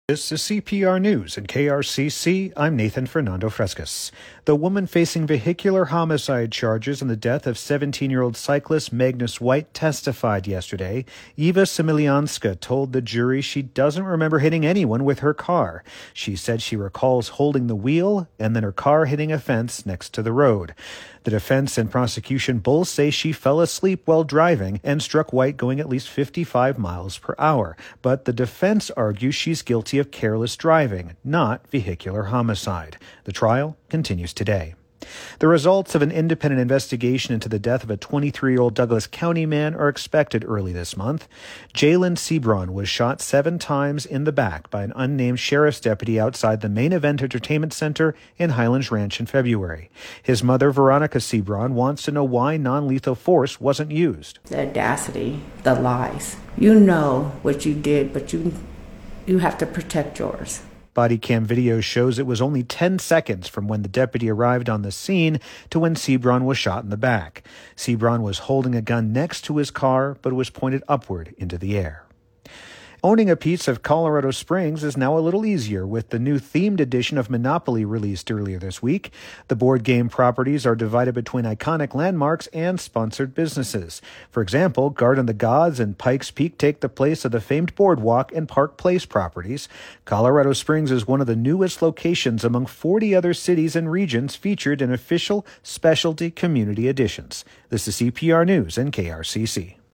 This is CPR News and KRCC. I'm Nathan Fernando Frescas. The woman facing vehicular homicide charges in the death of 17-year-old cyclist Magnus White testified yesterday. Eva Semilianska told the jury she doesn't remember hitting anyone with her car. She said she recalls holding the wheel and then her car hitting a fence next to the road. The defense and prosecution both say she fell asleep while driving and struck White going at least 55 miles per hour. But the defense argues she's guilty of careless driving, not vehicular homicide. The trial continues today. The results of an independent investigation into the death of a 23-year-old Douglas County man are expected early this month. Jalen Sebron was shot 7 times in the back by an unnamed sheriff's deputy outside the Main Event Entertainment Center in Highlands Ranch in February. His mother, Veronica Sebron, wants to know why non-lethal force wasn't used. The audacity, the lies. You know what you did, but you have to protect yours. Body cam video shows it was only 10 seconds from when the deputy arrived on the scene to when Sebron was shot in the back. Sebron was holding a gun next to his car, but it was pointed upward into the air. Owning a piece of Colorado Springs is now a little easier with the new themed edition of Monopoly released earlier this week. The board game properties are divided between iconic landmarks and sponsored businesses. For example, Garden of the Gods and Pikes Peak take the place of the famed Boardwalk and Park Place properties. Colorado Springs is one of the newest locations among 40 other cities and regions featured in official specialty community editions. This is CPR News and KRCC.